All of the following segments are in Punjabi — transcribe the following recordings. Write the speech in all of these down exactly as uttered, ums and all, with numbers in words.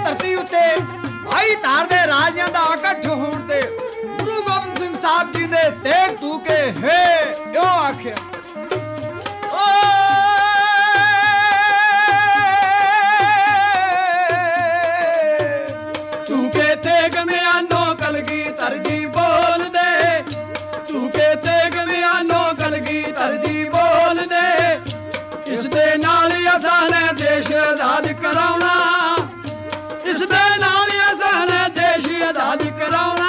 ਧਰਤੀ ਉੱਤੇ ਭਾਈ ਧਾਰ ਦੇ ਰਾਜਿਆਂ ਦਾ ਇਕੱਠ ਹੋਣ ਤੇ ਗੁਰੂ ਗੋਬਿੰਦ ਸਿੰਘ ਸਾਹਿਬ ਜੀ ਦੇ ਤੇਗ ਤੂ ਕੇ ਹੈ ਕਿਉਂ ਆਖਿਆ ਝੂਕੇ ਤੇਗ ਮਿਆਨੋ ਕਲਗੀ ਤਰਜੀ ਬੋਲ ਦੇ ਝੂਕੇ ਤੇਗ ਮਿਆਨੋ ਕਲਗੀ ਤਰਜੀ ਬੋਲ ਦੇ ਇਸ ਦੇ ਨਾਲ ਅਸਾਂ ਨੇ ਦੇਸ਼ ਆਜ਼ਾਦ ਕਰਾਉਣਾ ਇਸ ਦੇ ਨਾਲ ਅਸਾਂ ਨੇ ਦੇਸ਼ ਆਜ਼ਾਦ ਕਰਾਉਣਾ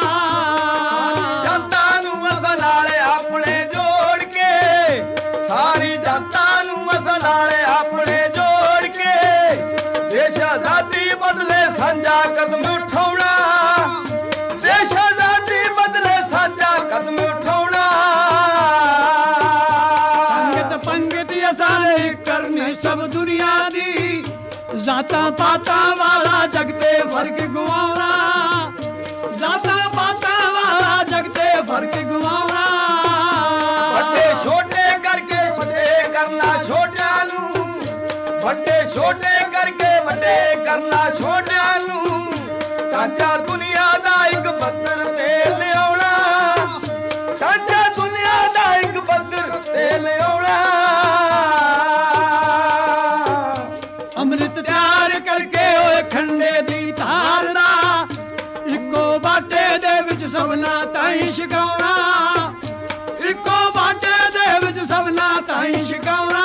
ਜਨਤਾ ਨੂੰ ਅਸਾਂ ਨਾਲ ਆਪਣੇ ਜੋੜ ਕੇ ਸਾਰੀ ਜਨਤਾ ਨੂੰ ਅਸਾਂ ਨਾਲ ਆਪਣੇ ਜੋੜ ਕੇ ਦੇਸ਼ ਆਜ਼ਾਦੀ ਬਦਲੇ ਸਾਂਝਾ ਕਦਮ ਉਠਾਉਣਾ ਦੇਸ਼ ਆਜ਼ਾਦੀ ਬਦਲੇ ਸਾਂਝਾ ਕਦਮ ਉਠਾਉਣਾ ਸੰਗਤ ਪੰਗਤ ਅਸਾਂ ਨੇ ਕਰਨੀ ਸਭ ਦੁਨੀਆ ਦੀ ਜ਼ਾਤਾਂ ਪਾਤਾਂ ਵਾਲਾ ਜਗ ਤੇ ਫਰਕ ਗਵਾਉਣਾ ਜ਼ਾਤਾਂ ਪਾਤਾਂ ਵਾਲਾ ਜਗ ਤੇ ਫਰਕ ਗਵਾਉਣਾ ਵੱਡੇ ਛੋਟੇ ਕਰਕੇ ਵੱਡੇ ਕਰਨਾ ਛੋਟਿਆਂ ਨੂੰ ਵੱਡੇ ਛੋਟੇ ਕਰਕੇ ਵੱਡੇ ਕਰਨਾ ਛੋਟਿਆਂ ਨੂੰ ਸਾਂਝਾ ਦੁਨੀਆ ਦਾ ਇੱਕ ਬੱਦਰ ਤੇ ਲਿਆਉਣਾ ਸਾਂਝਾ ਦੁਨੀਆ ਦਾ ਇੱਕ ਬੱਦਰ ਤੇ ਲਿਆਉਣਾ ਅੰਮ੍ਰਿਤ ਤਿਆਰ ਕਰਕੇ ਓਏ ਖੰਡੇ ਦੀ ਧਾਰ ਦਾ ਇੱਕੋ ਬਾਟੇ ਦੇ ਵਿੱਚ ਸਭਨਾ ਤਾਈਂ ਛਕਾਉਣਾ ਇੱਕੋ ਬਾਟੇ ਦੇ ਵਿੱਚ ਸਭਨਾ ਤਾਈਂ ਛਕਾਉਣਾ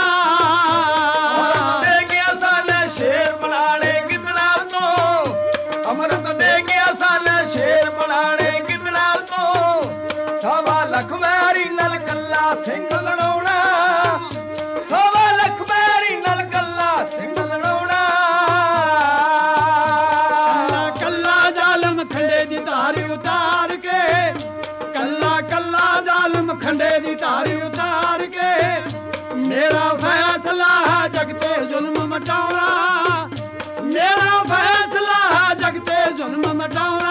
ਦੇ ਗਿਆ ਸਾਲੇ ਸ਼ੇਰ ਬਣਾਣੇ ਕਿਤਨਾ ਤੋਂ ਅੰਮ੍ਰਿਤ ਦੇ ਗਿਆ ਸਾਲੇ ਸ਼ੇਰ ਬਣਾਣੇ ਕਿਤਨਾ ਤੋਂ ਸਵਾ ਲੱਖ ਮੈਰੀ ਨਾਲ ਕੱਲਾ ਸਿੰਘ ਲੜਾਉਣਾ ਸਵਾ ਲੱਖ ਮੈਰੀ ਨਾਲ ਕੱਲਾ ਸਿੰਘ ਲੜਾਉਣਾ ਕੱਲਾ ਜ਼ਾਲਮ ਖੰਡੇ ਦੀ ਧਾਰ ਉਤਾਰ ਕੇ ਕੱਲਾ ਕੱਲਾ ਜ਼ਾਲਮ ਖੰਡੇ ਦੀ ਧਾਰ ਉਤਾਰ ਕੇ ਮੇਰਾ ਫੈਸਲਾ ਜਗ ਤੇ ਜ਼ੁਲਮ ਮਟਾਉਣਾ ਮੇਰਾ ਫੈਸਲਾ ਜਗ ਤੇ ਜ਼ੁਲਮ ਮਟਾਉਣਾ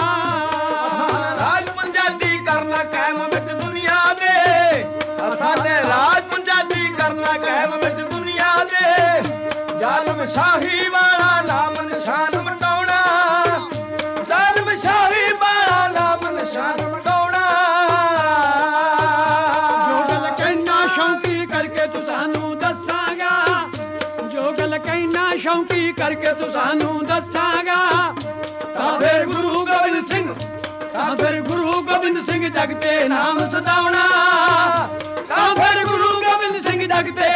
ਰਾਜ ਪੰਜਾਬੀ ਕਰਨਾ ਕਾਇਮ ਵਿੱਚ ਦੁਨੀਆ ਦੇ ਅਸਾਂ ਨੇ ਰਾਜ ਪੰਜਾਬੀ ਕਰਨਾ ਕਾਇਮ ਵਿੱਚ ਦੁਨੀਆ ਦੇ ਜ਼ਾਲਮ ਸ਼ਾਹੀ ਵਾਲਾ ਨਾਮ ਨਿਸ਼ਾਨ ਮਟਾਉਣਾ ਜ਼ਾਲਮ ਸ਼ਾਹੀ ਵਾਲਾ ਨਾਮ ਨਿਸ਼ਾਨ ਮਟਾਉਣਾ ਜੋ ਗੱਲ ਕਹਿਣਾ ਸ਼ੌਂਕੀ ਕਰਕੇ ਤੂੰ ਸਾਨੂੰ ਦੱਸਾਂਗਾ ਜੋ ਗੱਲ ਕਹਿਣਾ ਸ਼ੌਂਕੀ ਕਰਕੇ ਤੂੰ ਸਾਨੂੰ ਦੱਸਾਂਗਾ ਤਾਂ ਫਿਰ ਗੁਰੂ ਗੋਬਿੰਦ ਸਿੰਘ ਤਾਂ ਫਿਰ ਗੁਰੂ ਗੋਬਿੰਦ ਸਿੰਘ ਜਗ ਤੇ ਨਾਮ ਸਦਾਉਣਾ ਤਾਂ ਫਿਰ ਗੁਰੂ ਗੋਬਿੰਦ ਸਿੰਘ ਜਗ ਤੇ